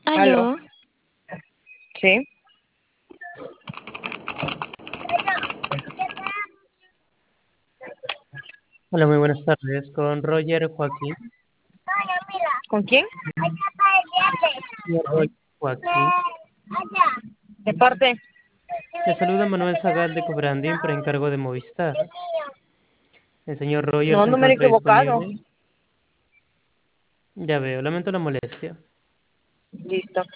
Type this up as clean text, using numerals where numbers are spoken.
Aló. Aló, Sí. Hola, muy buenas tardes. Con Roger Joaquín. ¿Con quién? Señor Roger Joaquín. De parte. Le saluda Manuel Zagal de Cobrandín por encargo de Movistar. El señor Roger No, se número encuentra equivocado. disponible. Ya veo, lamento la molestia. Listo.